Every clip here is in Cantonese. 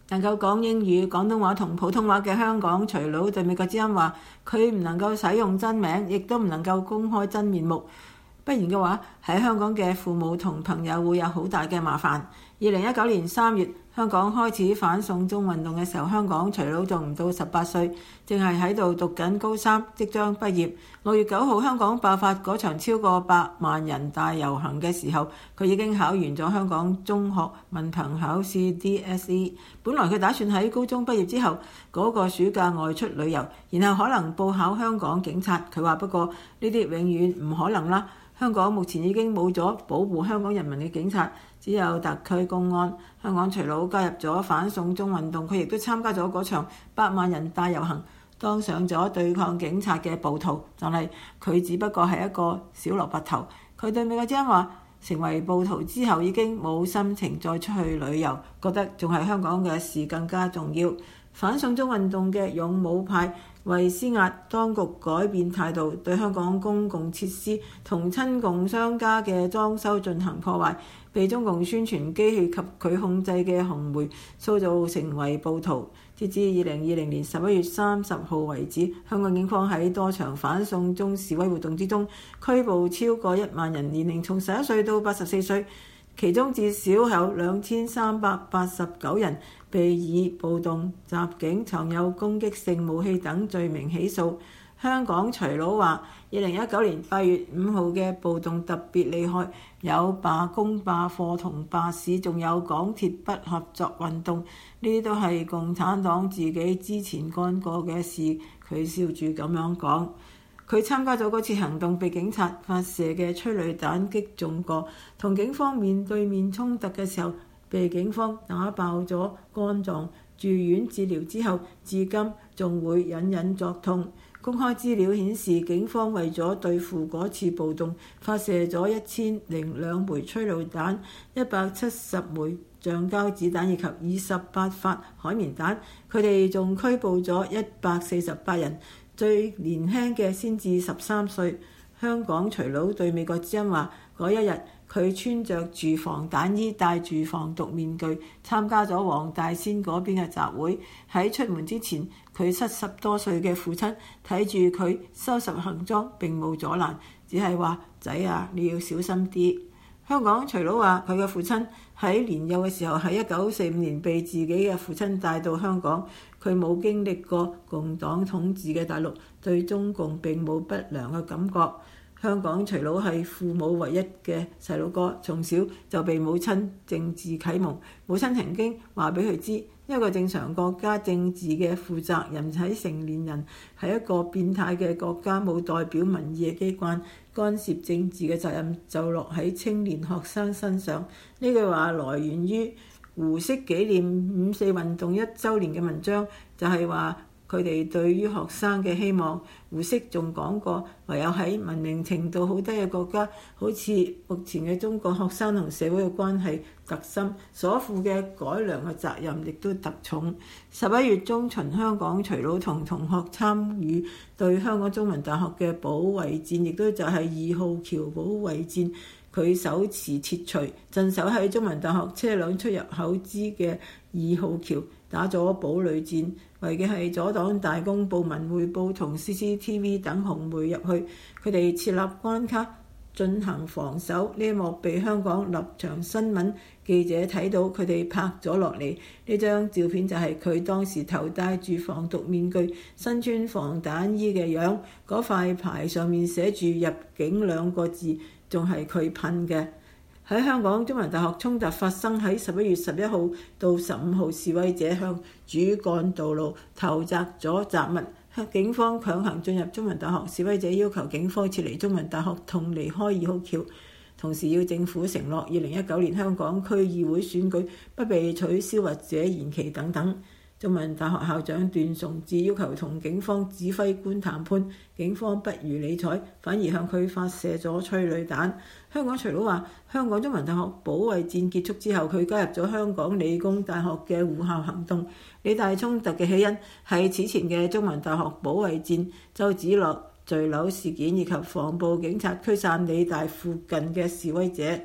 能夠講英語、廣東話同普通話嘅香港隨佬對美國之音話，佢唔能夠使用真名，亦都唔能夠公開真面目。不然嘅話，喺香港嘅父母同朋友會有好大嘅麻煩。2019年3月，香港開始反送中運動嘅時候，香港隨佬仲唔到18歲，正係喺度讀緊高3，即將畢業。6月9號，香港爆發嗰場超過100萬人大遊行嘅時候，佢已經考完咗香港中學文憑考試 DSE。本來佢打算喺高中畢業之後嗰個暑假外出旅遊，然後可能報考香港警察。佢話不過呢啲永遠唔可能啦。香港目前已經冇咗保護香港人民嘅警察，只有特區公安。香港隨佬加入咗反送中運動，佢亦都參加咗嗰場100萬人大遊行，當上咗對抗警察嘅暴徒。但係佢只不過係一個小蘿蔔頭。佢對美國之音話，成為暴徒之後已經冇心情再出去旅遊，覺得仲係香港嘅事更加重要。反送中運動嘅勇武派為施壓當局改變態度，對香港公共設施同親共商家嘅裝修進行破壞，被中共宣傳機器及佢控制嘅紅媒塑造成為暴徒。截至2020年11月30號為止，香港警方喺多場反送中示威活動之中拘捕超過1萬人，年齡從11歲到84歲，其中至少有2389人被以暴動、襲警、藏有攻擊性武器等罪名起訴。香港隨佬話，2019年8月5號嘅暴動特別厲害，有罷工、罷課同罷市，仲有港鐵不合作運動，呢啲都係共產黨自己之前幹過嘅事。佢笑住咁樣講。佢參加咗嗰次行動，被警察發射嘅催淚彈擊中過，同警方面對面衝突嘅時候，被警方打爆咗肝臟，住院治療之後，至今仲會隱隱作痛。公開資料顯示，警方為咗對付嗰次暴動，發射咗1002枚催淚彈、170枚橡膠子彈以及28發海綿彈。佢哋仲拘捕咗148人，最年輕嘅先至13歲。香港隨佬對美國之音話，嗰一日佢穿着住防彈衣，戴住防毒面具，參加咗黃大仙嗰邊嘅集會。喺出門之前，佢70多歲嘅父親睇住佢收拾行裝，並冇阻攔，只係話：仔啊，你要小心啲。香港隨佬話，佢嘅父親喺年幼嘅時候喺1945年被自己嘅父親帶到香港，佢冇經歷過共黨統治嘅大陸，對中共並冇不良嘅感覺。香港隨佬係父母唯一嘅細佬哥，從小就被母親政治啟蒙。母親曾經話俾佢知，一個正常國家政治嘅負責人喺成年人，係一個變態嘅國家，冇代表民意嘅機關，干涉政治嘅責任就落喺青年學生身上。呢句話來源於胡適紀念5·4運動1週年嘅文章，就係話佢哋對於學生嘅希望。胡適仲講過，唯有喺文明程度好低嘅國家，好似目前嘅中國，學生同社會嘅關係特深，所負嘅改良嘅責任亦都特重。11月中旬，香港隨佬同同學參與對香港中文大學嘅保衛戰，亦都就係2號橋保衛戰。佢手持鐵錘，鎮守喺中文大學車輛出入口之嘅2號橋，打咗堡壘戰，為嘅係阻擋大公報、文匯報同 CCTV 等紅媒入去。佢哋設立關卡進行防守，呢一幕被香港立場新聞記者睇到，佢哋拍咗落嚟。呢張照片就係佢當時頭戴住防毒面具、身穿防彈衣嘅樣，嗰塊牌上面寫住入境2個字，仲係佢噴嘅。喺香港中文大學衝突發生喺11月11號到15號，示威者向主幹道路投擲咗雜物，警方強行進入中文大學，示威者要求警方撤離中文大學同離開2號橋，同時要政府承諾2019年香港區議會選舉不被取消或者延期等等。中文大學校長段崇智要求同警方指揮官談判，警方不予理睬，反而向佢發射咗催淚彈。香港隨佬話，香港中文大學保衛戰結束之後，佢加入咗香港理工大學嘅護校行動。理大衝突嘅起因係此前嘅中文大學保衛戰、周梓樂墜樓事件以及防暴警察驅散理大附近嘅示威者。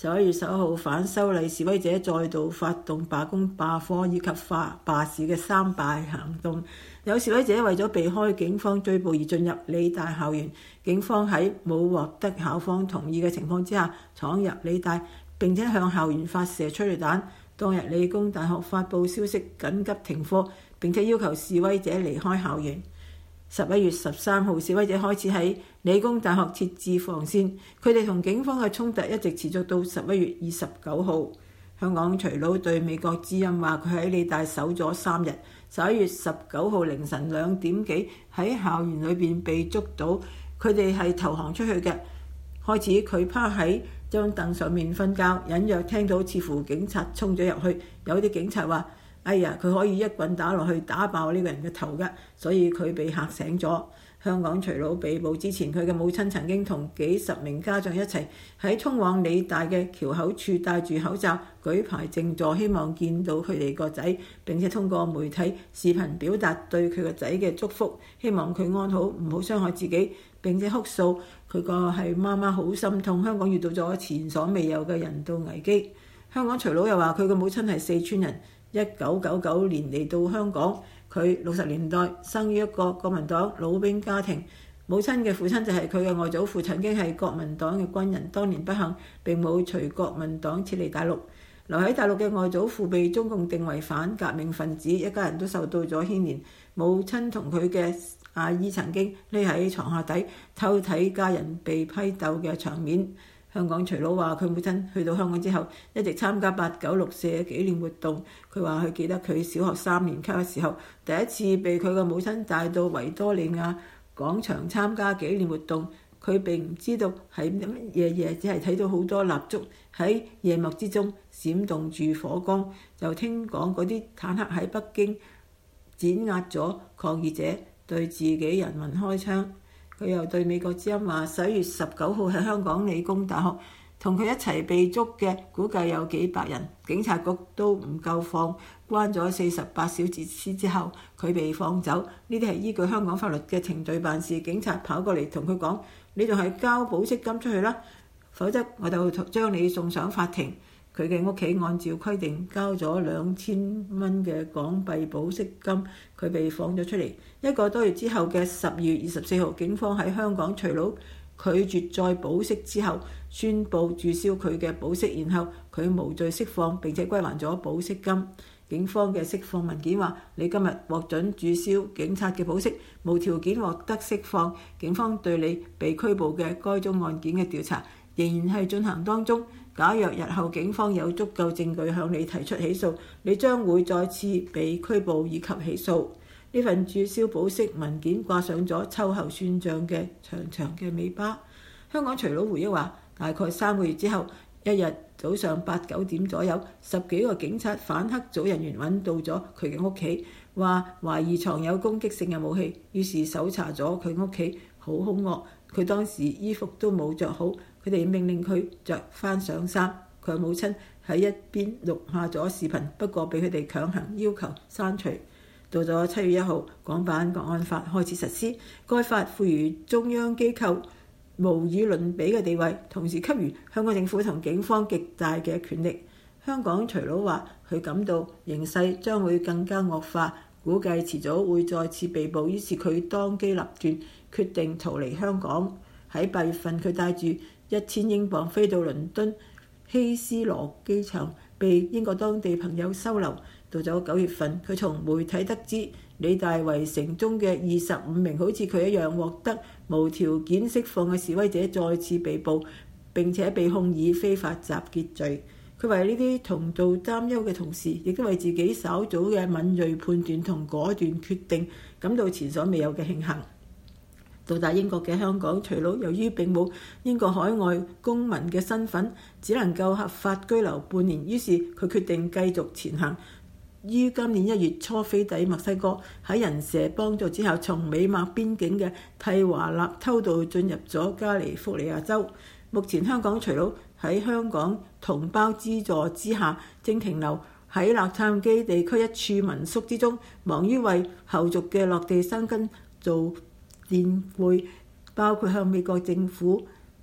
11月11號，反修例示威者再度發動罷工、罷課以及罷市嘅3罷行動。有示威者為咗避開警方追捕而進入理大校園，警方喺冇獲得校方同意嘅情況之下闖入理大，並且向校園發射催淚彈。當日理工大學發布消息緊急停課，並且要求示威者離開校園。11月13號，示威者開始喺理工大學設置防線，佢哋同警方嘅衝突一直持續到11月29號。香港隨佬對美國之音話佢喺理大守咗3日。11月19號凌晨2點幾喺校園裏邊被捉到，佢哋係投降出去嘅。開始佢趴喺張凳上面瞓覺，隱約聽到似乎警察衝咗入去。有啲警察話：哎呀，佢可以一棍打落去打爆呢個人嘅頭㗎，所以佢被嚇醒咗。香港隨佬被捕之前，佢嘅母親曾經同幾十名家長一齊喺通往理大嘅橋口處戴住口罩舉牌靜坐，希望見到佢哋個仔，並且通過媒體視頻表達對佢個仔嘅祝福，希望佢安好，唔好傷害自己，並且哭訴佢個係媽媽好心痛，香港遇到咗前所未有嘅人道危機。香港隨佬又話佢嘅母親係四川人，1999年嚟到香港。佢60年代生於一個國民黨老兵家庭，母親嘅父親就係佢嘅外祖父，曾經係國民黨嘅軍人，當年不幸並冇隨國民黨撤離大陸。留喺大陸嘅外祖父被中共定為反革命分子，一家人都受到咗牽連。母親同佢嘅阿姨曾經匿喺床下底偷睇家人被批鬥嘅場面。香港隨佬話佢母親去到香港之後一直參加896四嘅紀念活動。佢話佢記得佢小學3年級嘅時候，第一次被佢嘅母親帶到維多利亞廣場參加紀念活動。佢並唔知道係乜嘢，只係睇到好多蠟燭喺夜幕之中閃動住火光，就聽講嗰啲坦克喺北京碾壓咗抗議者，對自己人民開槍。佢又對美國之音話11月19號喺香港理工大學同佢一齊被捉嘅估計有幾百人，警察局都唔夠放，關咗48小時之後佢被放走。呢啲係依據香港法律嘅程序辦事。警察跑過嚟同佢講：你仲係交保釋金出去啦，否則我就將你送上法庭。佢嘅屋企按照規定交咗2000蚊嘅港幣保釋金，佢被放咗出嚟。1個多月之後嘅12月24號，警方喺香港隨佬拒絕再保釋之後，宣布註銷佢嘅保釋，然後佢無罪釋放並且歸還咗保釋金。警方嘅釋放文件話：你今日獲准註銷警察嘅保釋，無條件獲得釋放。警方對你被拘捕嘅該宗案件嘅調查仍然係進行當中。假若日後警方有足夠證據向你提出起訴，你將會再次被拘捕以及起訴。呢份註銷保釋文件掛上咗秋後算賬嘅長長嘅尾巴。香港隨佬回憶話，大概3個月之後，一日早上8、9點左右，10幾個警察反黑組人員揾到咗佢嘅屋企，話懷疑藏有攻擊性嘅武器，於是搜查咗佢屋企，好兇惡。佢當時衣服都冇着好，佢哋命令佢着翻上衫。佢母親喺一邊錄下咗視頻，不過被佢哋強行要求刪除。到咗7月1號，港版國安法開始實施，該法賦予中央機構無與倫比嘅地位，同時給予香港政府同警方極大嘅權力。香港隨佬話佢感到形勢將會更加惡化，估計遲早會再次被捕，於是佢當機立斷，決定逃離香港。喺8月份，佢帶住1000英鎊飛到倫敦希斯羅機場，被英國當地朋友收留。到咗9月份，佢從媒體得知理大圍城中嘅25名好似佢一樣獲得無條件釋放嘅示威者再次被捕，並且被控以非法集結罪。佢為呢啲同道擔憂嘅同時，亦都為自己稍早嘅敏銳判斷同果斷決定感到前所未有嘅慶幸。到達英國嘅香港隨佬，由於並冇英國海外公民嘅身份，只能夠合法居留半年，於是佢決定繼續前行。於今年1月初飛抵墨西哥，喺人蛇幫助之下，從美墨邊境嘅蒂華納偷渡進入咗加利福尼亞州。目前香港隨佬喺香港同胞資助之下，正停留喺洛杉磯地區一處民宿之中，忙於為後續嘅落地生根做墊背，包括向美國政府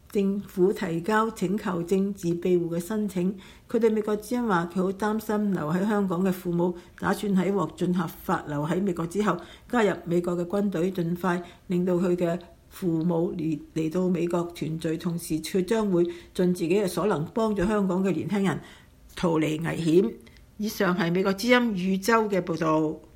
政府提交請求政治庇護嘅申請。佢對美國之音話：佢好擔心留喺香港嘅父母打算喺獲准合法留喺美國之後加入美國嘅軍隊，盡快令到佢嘅父母嚟到美國團聚，同時佢將會盡自己嘅所能幫助香港嘅年輕人逃離危險。以上係美國之音宇宙嘅報導。